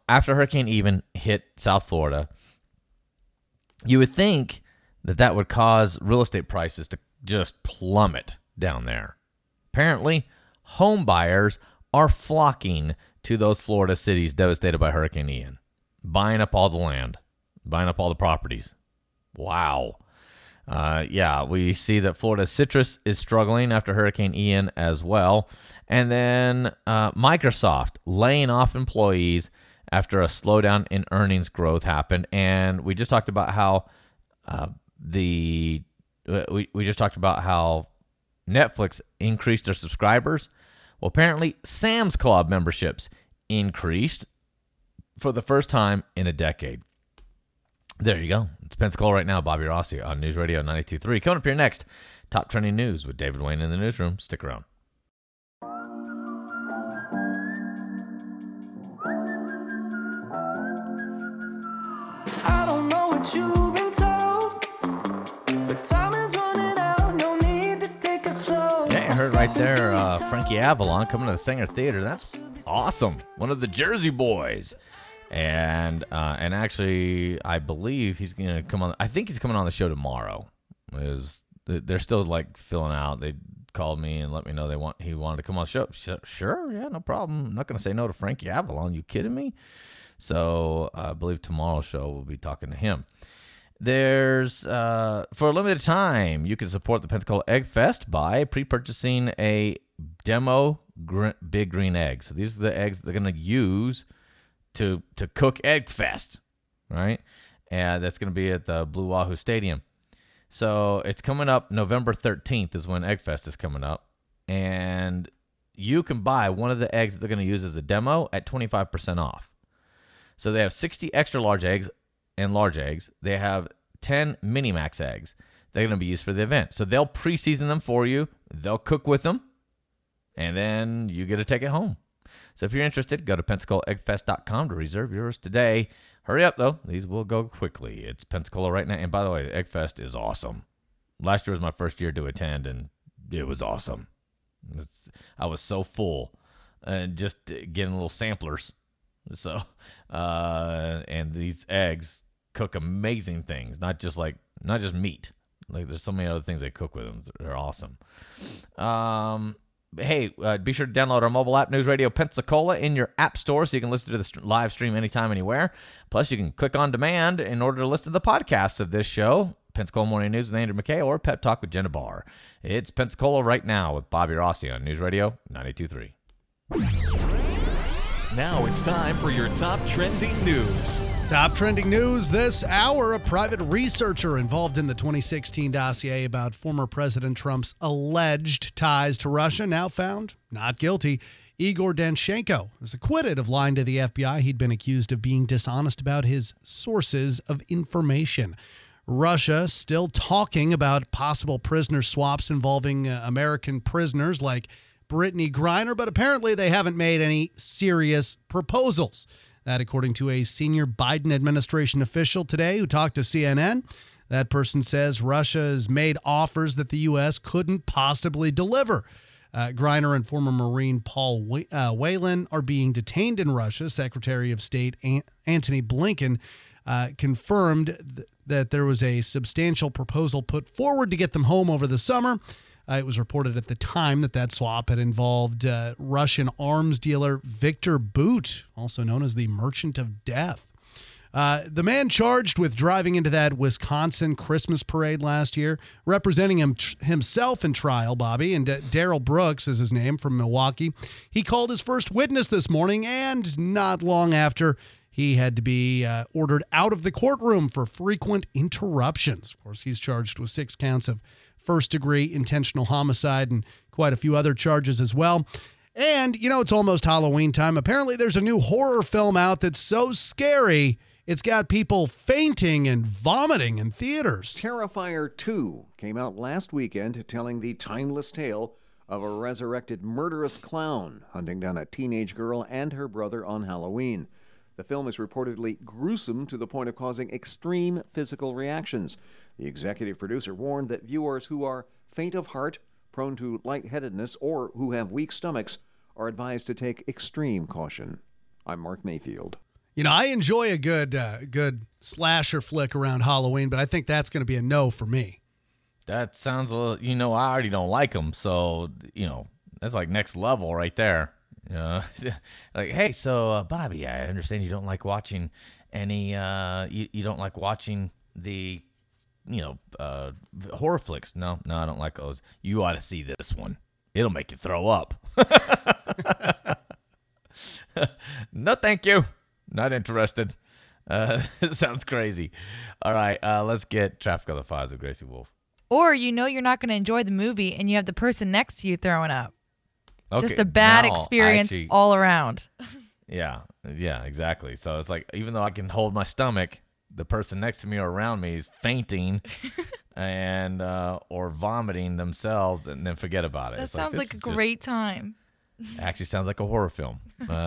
after Hurricane Ian hit South Florida, you would think that would cause real estate prices to just plummet down there. Apparently, home buyers are flocking to those Florida cities devastated by Hurricane Ian, buying up all the land, buying up all the properties. Wow. We see that Florida citrus is struggling after Hurricane Ian as well. And then Microsoft laying off employees after a slowdown in earnings growth happened. And we just talked about how we just talked about how Netflix increased their subscribers. Well, apparently Sam's Club memberships increased for the first time in a decade. There you go. It's Pensacola right now. Bobby Rossi on News Radio 92.3. Coming up here next, top trending news with David Wayne in the newsroom. Stick around. I don't know what you've been told, but time is running out. No need to take it slow. Yeah, you heard right there, Frankie Avalon coming to the Sanger Theater. That's awesome. One of the Jersey Boys. And actually, I believe he's going to come on. I think he's coming on the show tomorrow. They're still like filling out. They called me and let me know he wanted to come on the show. Sure, yeah, no problem. I'm not going to say no to Frankie Avalon. You kidding me? So I believe tomorrow's show we'll be talking to him. There's for a limited time, you can support the Pensacola Egg Fest by pre-purchasing a demo Big Green egg. So these are the eggs they're going to use to cook Egg Fest, right? And that's going to be at the Blue Wahoo Stadium. So it's coming up November 13th is when Egg Fest is coming up. And you can buy one of the eggs that they're going to use as a demo at 25% off. So they have 60 extra large eggs and large eggs. They have 10 mini max eggs. They're going to be used for the event. So they'll pre-season them for you. They'll cook with them. And then you get to take it home. So if you're interested, go to PensacolaEggFest.com to reserve yours today. Hurry up, though. These will go quickly. It's Pensacola right now. And by the way, the Egg Fest is awesome. Last year was my first year to attend, and it was awesome. I was so full. And just getting little samplers. So, and these eggs cook amazing things. Not just meat. Like there's so many other things they cook with them. They're awesome. Hey, be sure to download our mobile app, News Radio Pensacola, in your app store so you can listen to the live stream anytime, anywhere. Plus, you can click on demand in order to listen to the podcast of this show, Pensacola Morning News with Andrew McKay, or Pep Talk with Jenna Barr. It's Pensacola right now with Bobby Rossi on News Radio 92.3. Now it's time for your top trending news. Top trending news this hour. A private researcher involved in the 2016 dossier about former President Trump's alleged ties to Russia now found not guilty. Igor Danchenko was acquitted of lying to the FBI. He'd been accused of being dishonest about his sources of information. Russia still talking about possible prisoner swaps involving American prisoners like Brittany Griner, but apparently they haven't made any serious proposals. That, according to a senior Biden administration official today who talked to CNN, that person says Russia has made offers that the U.S. couldn't possibly deliver. Griner and former Marine Paul Whelan are being detained in Russia. Secretary of State Antony Blinken confirmed that there was a substantial proposal put forward to get them home over the summer. It was reported at the time that swap had involved Russian arms dealer Victor Bout, also known as the Merchant of Death. The man charged with driving into that Wisconsin Christmas parade last year, representing himself in trial, Bobby, and Daryl Brooks is his name, from Milwaukee. He called his first witness this morning, and not long after, he had to be ordered out of the courtroom for frequent interruptions. Of course, he's charged with 6 counts of first-degree intentional homicide and quite a few other charges as well. And, it's almost Halloween time. Apparently, there's a new horror film out that's so scary, it's got people fainting and vomiting in theaters. Terrifier 2 came out last weekend, telling the timeless tale of a resurrected murderous clown hunting down a teenage girl and her brother on Halloween. The film is reportedly gruesome to the point of causing extreme physical reactions. The executive producer warned that viewers who are faint of heart, prone to lightheadedness, or who have weak stomachs are advised to take extreme caution. I'm Mark Mayfield. You know, I enjoy a good slasher flick around Halloween, but I think that's going to be a no for me. That sounds a little, I already don't like them. So, that's like next level right there. Like, hey, so Bobby, I understand you don't like watching any, you don't like watching the, horror flicks. No, I don't like those. You ought to see this one. It'll make you throw up. No, thank you. Not interested. It sounds crazy. All right, let's get Traffic on the Fives with Gracie Wolf. Or you're not going to enjoy the movie and you have the person next to you throwing up. Okay, just a bad now, experience all around. Yeah, exactly. So it's like, even though I can hold my stomach, the person next to me or around me is fainting and or vomiting themselves, and then forget about it. That it's sounds like a great time. Actually sounds like a horror film.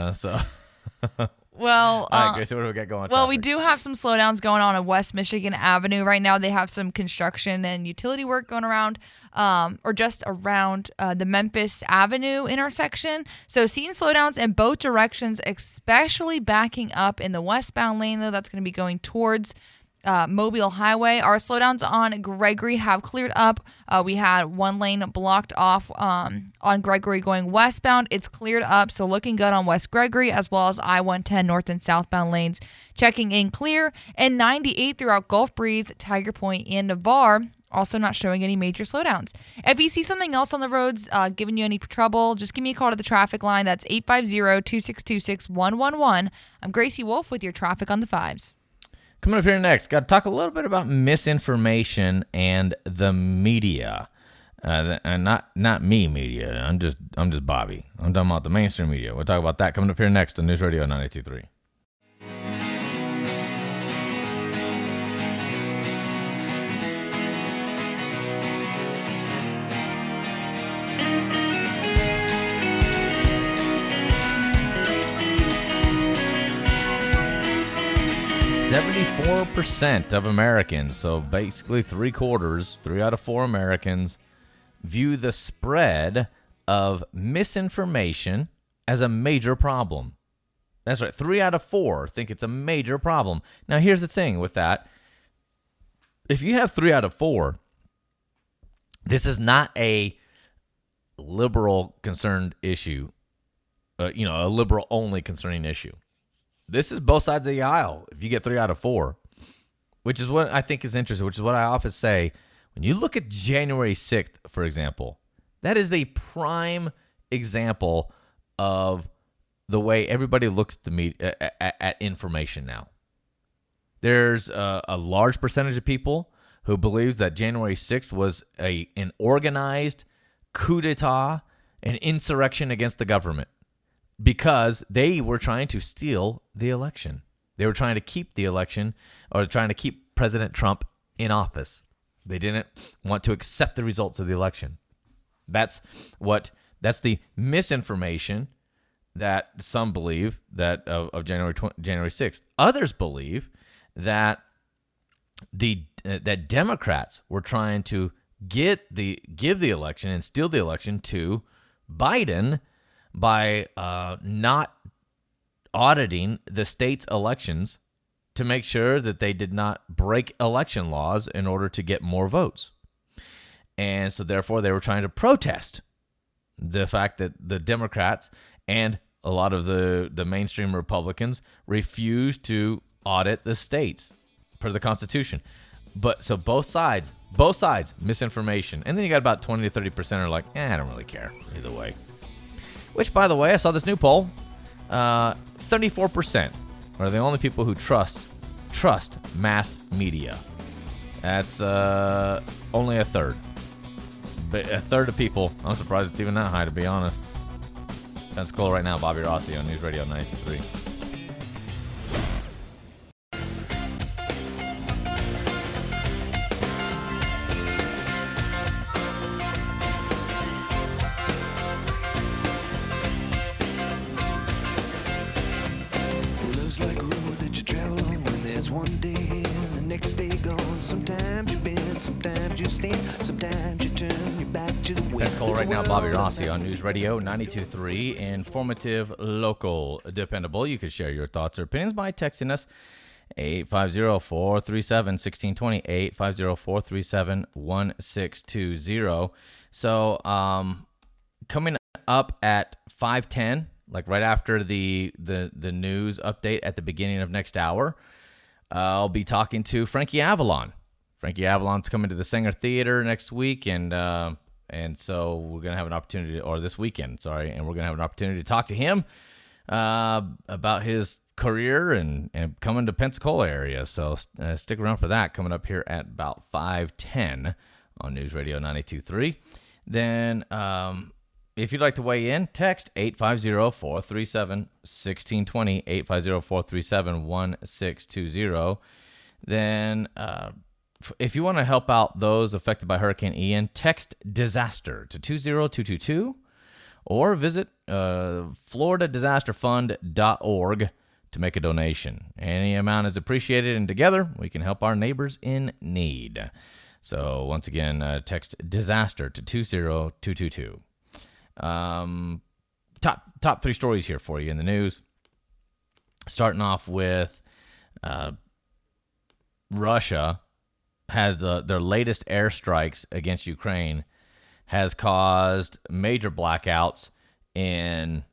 Well, all right, Gracie, what do we got going on? Well, we do have some slowdowns going on West Michigan Avenue right now. They have some construction and utility work going around, or just around the Memphis Avenue intersection. So seeing slowdowns in both directions, especially backing up in the westbound lane, though. That's going to be going towards Mobile Highway. Our slowdowns on Gregory have cleared up. We had one lane blocked off on Gregory going westbound. It's cleared up, so looking good on West Gregory, as well as I-110 north and southbound lanes checking in clear. And 98 throughout Gulf Breeze, Tiger Point, and Navarre also not showing any major slowdowns. If you see something else on the roads giving you any trouble, just give me a call to the traffic line. That's 850-262-6111. I'm Gracie Wolf with your Traffic on the Fives. Coming up here next, got to talk a little bit about misinformation and the media, and not me media. I'm just Bobby. I'm talking about the mainstream media. We'll talk about that coming up here next on News Radio 98.3. 74% of Americans, so basically 3 out of 4 Americans, view the spread of misinformation as a major problem. That's right, 3 out of 4 think it's a major problem. Now, here's the thing with that. If you have 3 out of 4, this is not a liberal concerned issue, a liberal only concerning issue. This is both sides of the aisle if you get 3 out of 4, which is what I think is interesting, which is what I often say. When you look at January 6th, for example, that is the prime example of the way everybody looks at the media, at information now. There's a large percentage of people who believes that January 6th was an organized coup d'etat, an insurrection against the government, because they were trying to steal the election. They were trying to keep the election, or trying to keep President Trump in office. They didn't want to accept the results of the election. That's the misinformation that some believe that of January 6th. Others believe that that Democrats were trying to give the election and steal the election to Biden by not auditing the state's elections to make sure that they did not break election laws in order to get more votes. And so therefore they were trying to protest the fact that the Democrats and a lot of the mainstream Republicans refused to audit the states per the Constitution. But so both sides, misinformation. And then you got about 20 to 30% are like, I don't really care either way. Which, by the way, I saw this new poll. 34% are the only people who trust mass media. That's only a third. But a third of people, I'm surprised it's even that high, to be honest. That's cool right now. Bobby Rossi on News Radio 93. Love's like a road that you travel on when there's one day and the next day gone. Sometimes you bend, Sometimes you stay, sometimes you turn your back to the wind. Pensacola right now, Bobby Rossi on News Radio 92.3. Informative, local, dependable. You can share your thoughts or opinions by texting us 850-437-1620, 850-437-1620. So, coming up at 5:10, like right after the news update at the beginning of next hour, I'll be talking to Frankie Avalon. Frankie Avalon's coming to the Sanger Theater next week, and so we're gonna have an opportunity, or this weekend, sorry, and we're gonna have an opportunity to talk to him about his career and coming to Pensacola area. So stick around for that, coming up here at about 5:10 on News Radio 92.3. Then if you'd like to weigh in, text 850-437-1620, 850-437-1620. Then if you want to help out those affected by Hurricane Ian, text DISASTER to 20222 or visit floridadisasterfund.org to make a donation. Any amount is appreciated, and together we can help our neighbors in need. So once again, text DISASTER to 20222. Top three stories here for you in the news. Starting off with Russia has their latest airstrikes against Ukraine has caused major blackouts in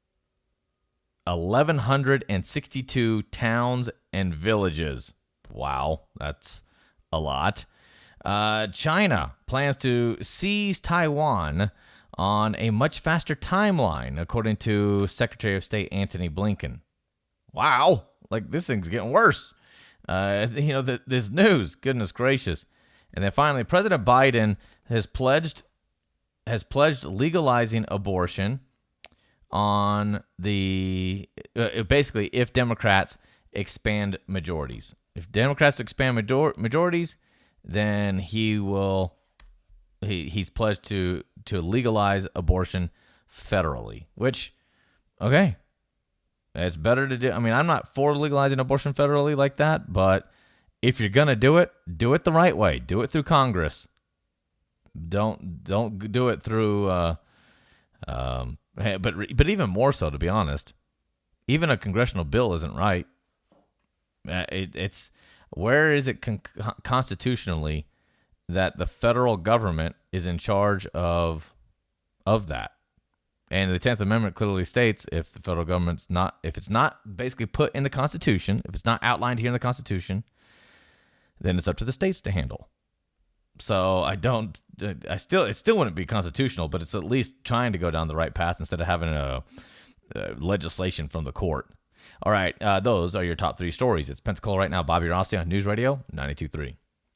1,162 towns and villages. Wow, that's a lot. China plans to seize Taiwan on a much faster timeline, according to Secretary of State Antony Blinken. Wow, like this thing's getting worse. This news, goodness gracious. And then finally, President Biden has pledged legalizing abortion on the basically if Democrats expand majorities. If Democrats expand majorities, then he's pledged to legalize abortion federally, which, okay, it's better to do. I mean, I'm not for legalizing abortion federally like that, but if you're going to do it the right way. Do it through Congress. Don't do it through but even more so, to be honest, even a congressional bill isn't right. It's where is it constitutionally that the federal government is in charge of that? And the 10th Amendment clearly states if the federal government's if it's not basically put in the Constitution, if it's not outlined here in the Constitution, then it's up to the states to handle. So it still wouldn't be constitutional, but it's at least trying to go down the right path instead of having a legislation from the court. All right, those are your top three stories. It's Pensacola right now. Bobby Rossi on News Radio 92.3.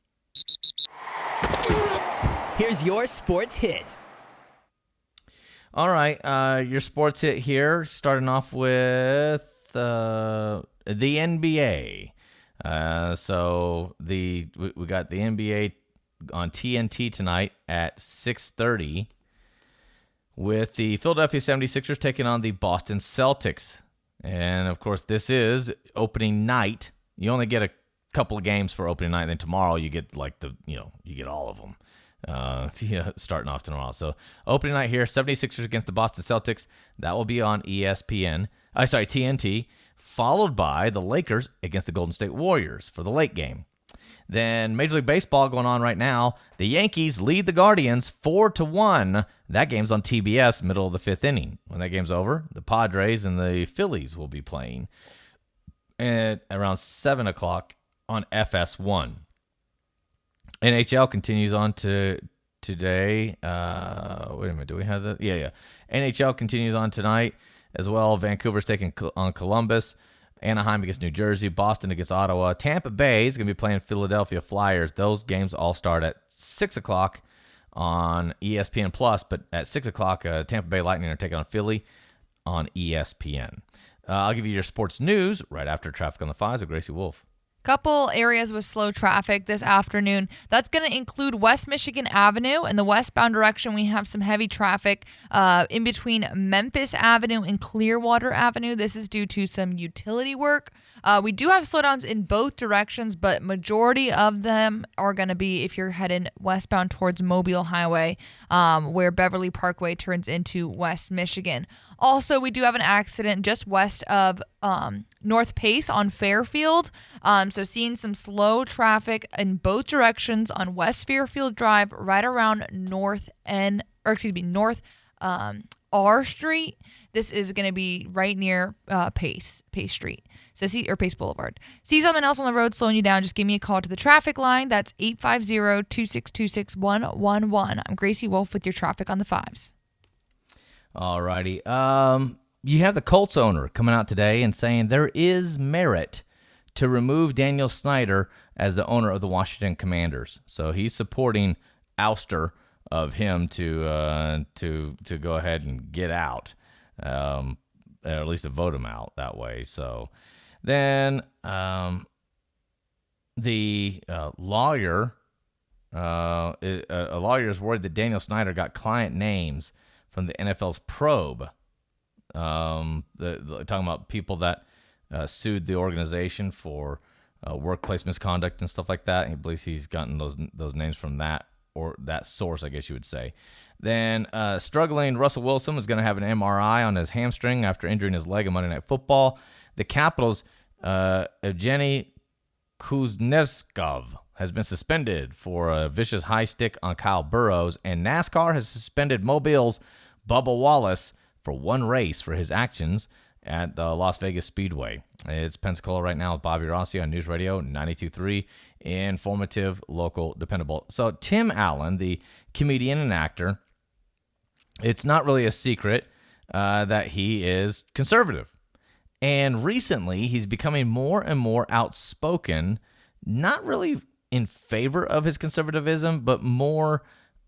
Here's your sports hit. All right, your sports hit here, starting off with the NBA. So we got the NBA on TNT tonight at 6:30 with the Philadelphia 76ers taking on the Boston Celtics. And, of course, this is opening night. You only get a couple of games for opening night, and then tomorrow you get you get all of them starting off tomorrow. So opening night here, 76ers against the Boston Celtics. That will be on TNT, followed by the Lakers against the Golden State Warriors for the late game. Then Major League Baseball going on right now. The Yankees lead the Guardians 4-1. That game's on TBS, middle of the fifth inning. When that game's over, the Padres and the Phillies will be playing at around 7 o'clock on FS1. NHL continues on to today. Wait a minute, do we have that? Yeah. NHL continues on tonight as well. Vancouver's taking on Columbus. Anaheim against New Jersey, Boston against Ottawa. Tampa Bay is going to be playing Philadelphia Flyers. Those games all start at 6 o'clock on ESPN+, but at 6 o'clock, Tampa Bay Lightning are taking on Philly on ESPN. I'll give you your sports news right after Traffic on the Fives with Gracie Wolf. Couple areas with slow traffic this afternoon. That's going to include West Michigan Avenue. In the westbound direction, we have some heavy traffic in between Memphis Avenue and Clearwater Avenue. This is due to some utility work. We do have slowdowns in both directions, but majority of them are going to be if you're heading westbound towards Mobile Highway, where Beverly Parkway turns into West Michigan. Also, we do have an accident just west of North Pace on Fairfield. So seeing some slow traffic in both directions on West Fairfield Drive, right around North R Street. This is going to be right near Pace Street. So Pace Boulevard. See something else on the road slowing you down, just give me a call to the traffic line. That's 850-262-6111. I'm Gracie Wolf with your traffic on the fives. All righty. You have the Colts owner coming out today and saying there is merit to remove Daniel Snyder as the owner of the Washington Commanders. So he's supporting ouster of him to go ahead and get out, or at least to vote him out that way. So then the lawyer is worried that Daniel Snyder got client names from the NFL's probe. Talking about people that sued the organization for workplace misconduct and stuff like that. He believes he's gotten those names from that, or that source, I guess you would say. Then struggling Russell Wilson was going to have an MRI on his hamstring after injuring his leg in Monday Night Football. The Capitals' Evgeny Kuznetsov has been suspended for a vicious high stick on Kyle Burrows, and NASCAR has suspended Mobile's Bubba Wallace for one race for his actions at the Las Vegas Speedway. It's Pensacola right now with Bobby Rossi on News Radio 92.3. Informative, local, dependable. So Tim Allen, the comedian and actor, it's not really a secret that he is conservative. And recently, he's becoming more and more outspoken, not really in favor of his conservatism, but more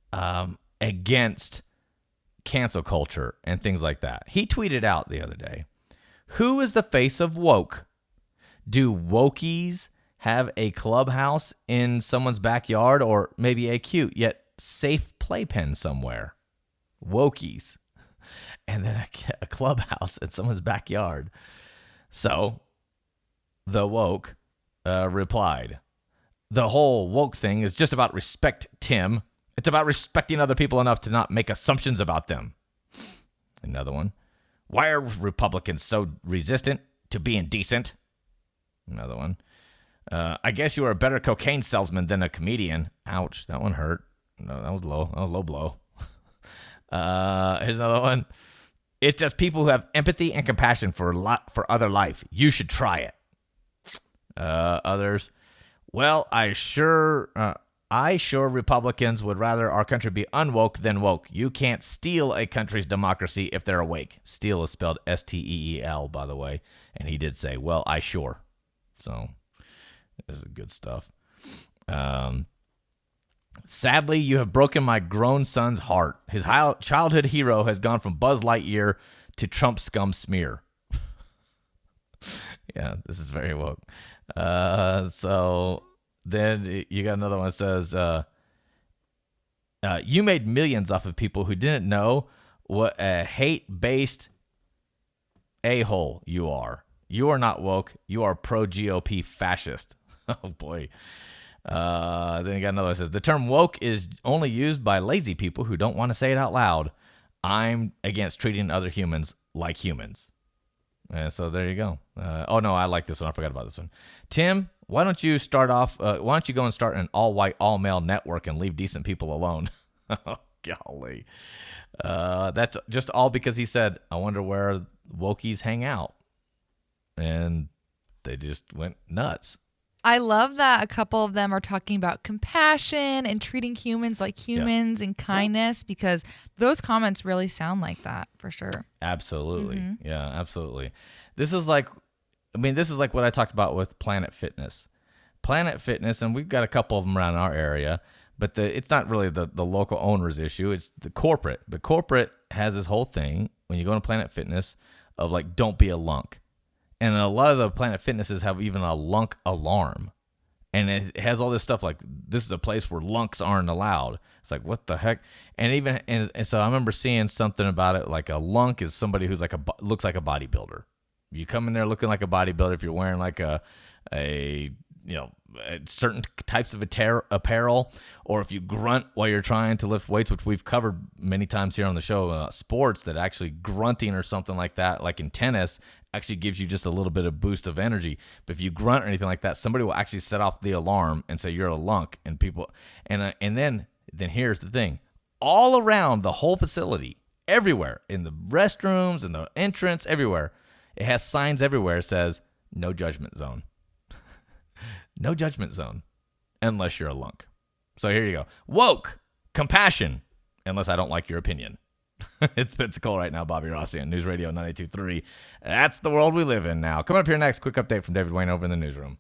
against cancel culture and things like that. He tweeted out the other day, "Who is the face of woke? Do wokies have a clubhouse in someone's backyard, or maybe a cute yet safe playpen somewhere? Wokies." And then a clubhouse in someone's backyard. So the woke replied, "The whole woke thing is just about respect, Tim. It's about respecting other people enough to not make assumptions about them." Another one. "Why are Republicans so resistant to being decent?" Another one. "I guess you are a better cocaine salesman than a comedian." Ouch, that one hurt. No, that was low. That was low blow. Here's another one. "It's just people who have empathy and compassion for other life. You should try it." Others. "Well, I sure Republicans would rather our country be unwoke than woke. You can't steal a country's democracy if they're awake." Steal is spelled S-T-E-E-L, by the way. And he did say, "Well, I sure." So this is good stuff. "Sadly, you have broken my grown son's heart. His childhood hero has gone from Buzz Lightyear to Trump scum smear." Yeah, this is very woke. So then you got another one that says, "You made millions off of people who didn't know what a hate-based a-hole you are. You are not woke. You are pro-GOP fascist." Oh, boy. Then you got another one that says, "The term woke is only used by lazy people who don't want to say it out loud. I'm against treating other humans like humans." So there you go. Oh, no, I like this one. I forgot about this one. "Tim, why don't you go and start an all-white, all-male network and leave decent people alone?" Oh, golly. That's just all because he said, "I wonder where wokies hang out." And they just went nuts. I love that a couple of them are talking about compassion and treating humans like humans and kindness, because those comments really sound like that for sure. Absolutely. Mm-hmm. Yeah, absolutely. This is like what I talked about with Planet Fitness. Planet Fitness, and we've got a couple of them around our area, but it's not really the local owner's issue. It's the corporate. The corporate has this whole thing when you go to Planet Fitness of like, don't be a lunk. And a lot of the Planet Fitnesses have even a lunk alarm. And it has all this stuff like, this is a place where lunks aren't allowed. It's like, what the heck? And so I remember seeing something about it, like a lunk is somebody who's looks like a bodybuilder. You come in there looking like a bodybuilder if you're wearing like a certain types of apparel, or if you grunt while you're trying to lift weights, which we've covered many times here on the show, sports that actually grunting or something like that, like in tennis, actually gives you just a little bit of boost of energy. But if you grunt or anything like that, somebody will actually set off the alarm and say you're a lunk. And people, and then here's the thing: all around the whole facility, everywhere in the restrooms and the entrance, everywhere, it has signs everywhere that says no judgment zone. No judgment zone, unless you're a lunk. So here you go. Woke, compassion, unless I don't like your opinion. It's Pensacola right now. Bobby Rossi on News Radio 98.3. That's the world we live in now. Coming up here next, quick update from David Wayne over in the newsroom.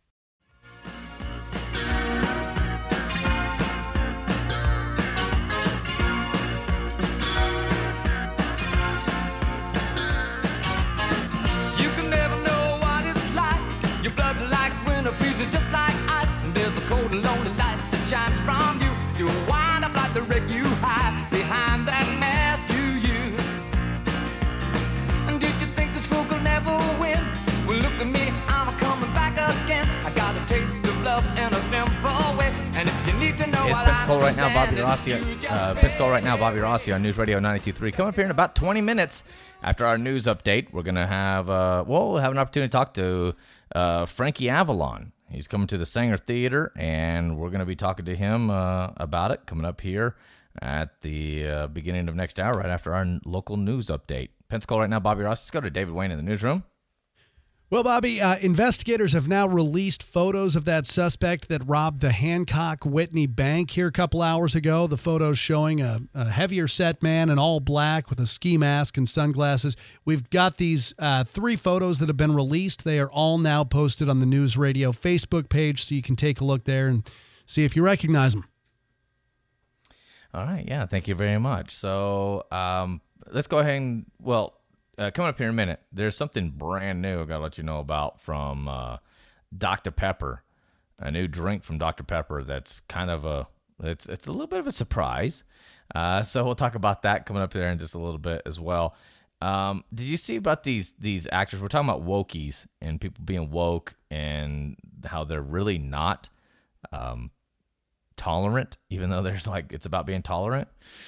You can never know what it's like. Your blood like winter freezes just like ice. And there's a cold and lonely light that shines from you. You wind up like the wreck you hide behind that mask you use. And did you think this fool could never win? Well, look at me, I'm coming back again. I got a taste of love in a simple way. And if you need to know It's what Pensacola right now, Bobby Rossi. Rossi On News Radio 92.3. Coming up here in about 20 minutes after our news update, we're going to have, we'll have an opportunity to talk to Frankie Avalon. He's coming to the Sanger Theater, and we're going to be talking to him about it coming up here at the beginning of next hour, right after our local news update. Pensacola right now, Bobby Ross. Let's go to David Wayne in the newsroom. Well, Bobby, investigators have now released photos of that suspect that robbed the Hancock Whitney Bank here a couple hours ago. The photos showing a heavier set man in all black with a ski mask and sunglasses. We've got these 3 photos that have been released. They are all now posted on the News Radio Facebook page, so you can take a look there and see if you recognize them. All right, yeah, thank you very much. So let's go ahead and, coming up here in a minute, there's something brand new I got to let you know about from Dr. Pepper, a new drink from Dr. Pepper that's kind of it's a little bit of a surprise. So we'll talk about that coming up there in just a little bit as well. Did you see about these actors? We're talking about wokies and people being woke and how they're really not tolerant, even though there's it's about being tolerant.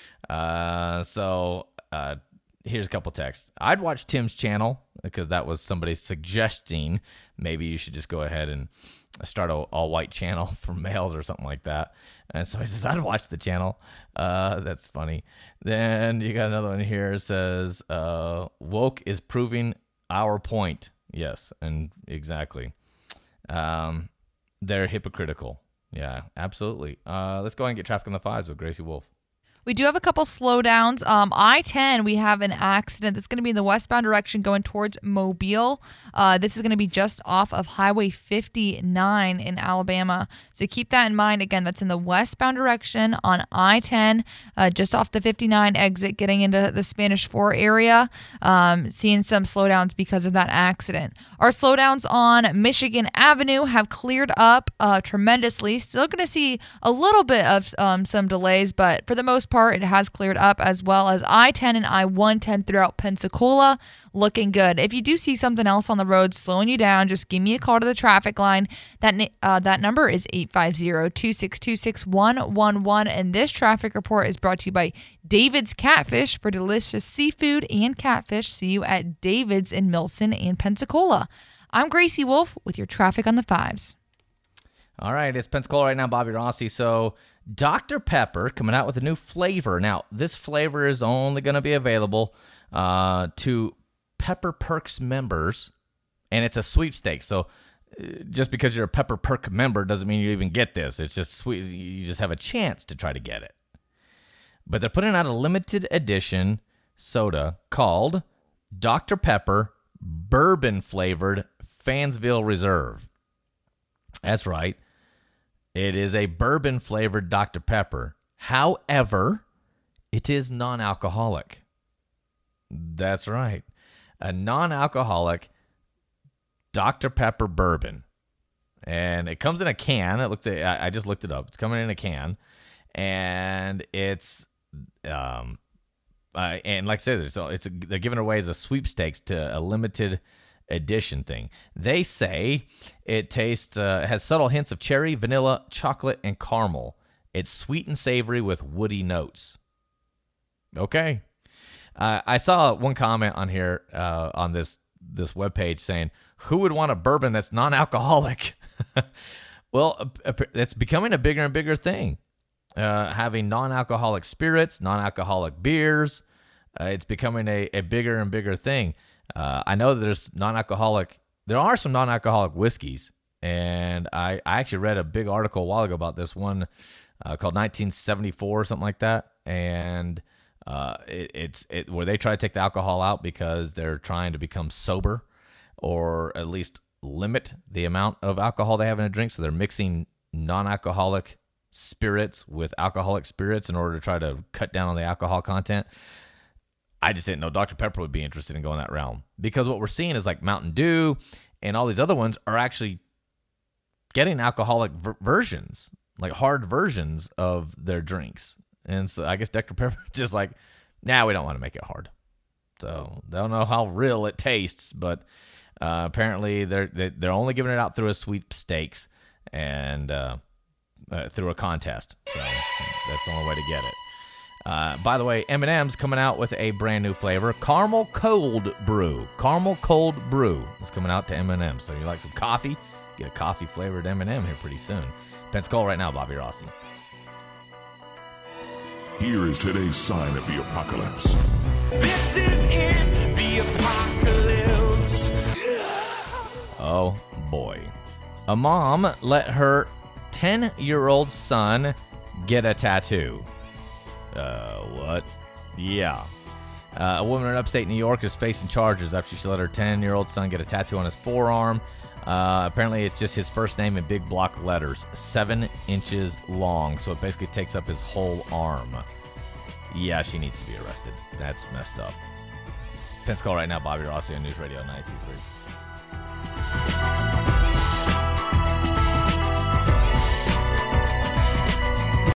Here's a couple texts. I'd watch Tim's channel because that was somebody suggesting maybe you should just go ahead and start an all-white channel for males or something like that. And so he says, I'd watch the channel. That's funny. Then you got another one here. It says, woke is proving our point. Yes, and exactly. They're hypocritical. Yeah, absolutely. Let's go ahead and get traffic on the 5s with Gracie Wolf. We do have a couple slowdowns. I-10, we have an accident that's going to be in the westbound direction going towards Mobile. This is going to be just off of Highway 59 in Alabama. So keep that in mind. Again, that's in the westbound direction on I-10, just off the 59 exit, getting into the Spanish Fort area. Seeing some slowdowns because of that accident. Our slowdowns on Michigan Avenue have cleared up tremendously. Still going to see a little bit of some delays, but for the most part, it has cleared up, as well as I-10 and I-110 throughout Pensacola. Looking good. If you do see something else on the road slowing you down, just give me a call to the traffic line. That number is 850-262-6111. And this traffic report is brought to you by David's Catfish for delicious seafood and catfish. See you at David's in Milton and Pensacola. I'm Gracie Wolf with your traffic on the 5s. All right, it's Pensacola right now, Bobby Rossi. So Dr. Pepper coming out with a new flavor. Now, this flavor is only going to be available to Pepper Perks members, and it's a sweepstakes. So just because you're a Pepper Perk member doesn't mean you even get this. It's just sweet. You just have a chance to try to get it. But they're putting out a limited edition soda called Dr. Pepper Bourbon-Flavored Fansville Reserve. That's right. It is a bourbon-flavored Dr. Pepper. However, it is non-alcoholic. That's right. A non-alcoholic Dr. Pepper bourbon. And it comes in a can. I just looked it up. It's coming in a can. And it's and like I said, they're giving it away as a sweepstakes to a limited edition thing. They say it tastes has subtle hints of cherry, vanilla, chocolate, and caramel. It's sweet and savory with woody notes. Okay. I saw one comment on here on this webpage saying, who would want a bourbon that's non-alcoholic? Well, it's becoming a bigger and bigger thing. Having non-alcoholic spirits, non-alcoholic beers, it's becoming a bigger and bigger thing. I know that there are some non-alcoholic whiskeys, and I actually read a big article a while ago about this one called 1974 or something like that, and it's where they try to take the alcohol out because they're trying to become sober, or at least limit the amount of alcohol they have in a drink. So they're mixing non-alcoholic spirits with alcoholic spirits in order to try to cut down on the alcohol content. I just didn't know Dr. Pepper would be interested in going that realm, because what we're seeing is like Mountain Dew and all these other ones are actually getting alcoholic versions, like hard versions of their drinks. And so I guess Dr. Pepper just like, we don't want to make it hard. So they don't know how real it tastes, but apparently they're only giving it out through a sweepstakes and through a contest. So that's the only way to get it. By the way, M&M's coming out with a brand new flavor, Caramel Cold Brew. Caramel Cold Brew is coming out to M&M. So you like some coffee? Get a coffee flavored M&M here pretty soon. Pensacola right now, Bobby Rossi. Here is today's sign of the apocalypse. This is it, the apocalypse. Oh, boy. A mom let her 10-year-old son get a tattoo. What? Yeah. A woman in upstate New York is facing charges after she let her 10-year-old son get a tattoo on his forearm. Apparently, it's just his first name in big block letters, 7 inches long. So it basically takes up his whole arm. Yeah, she needs to be arrested. That's messed up. Pensacola right now, Bobby Rossi on News Radio 92.3.